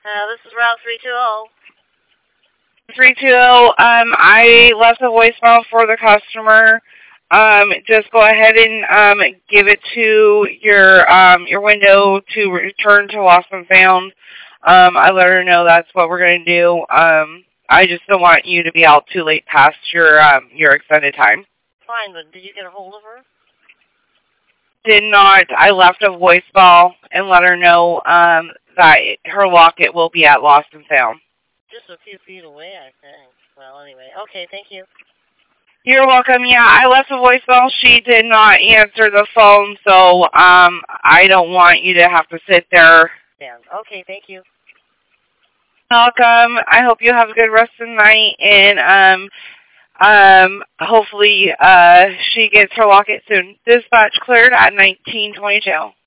This is Route 320. 320, I left a voicemail for the customer. Just go ahead and give it to your window to return to Lost and Found. I let her know that's what we're going to do. I just don't want you to be out too late past your extended time. Fine, but did you get a hold of her? Did not. I left a voicemail and let her know that her locket will be at Lost and Found. Just a few feet away, I think. Well, anyway. Okay, thank you. You're welcome. Yeah, I left a voicemail. She did not answer the phone, so I don't want you to have to sit there. Yeah. Okay, thank you. Welcome. I hope you have a good rest of the night, and hopefully she gets her locket soon. Dispatch cleared at 1922.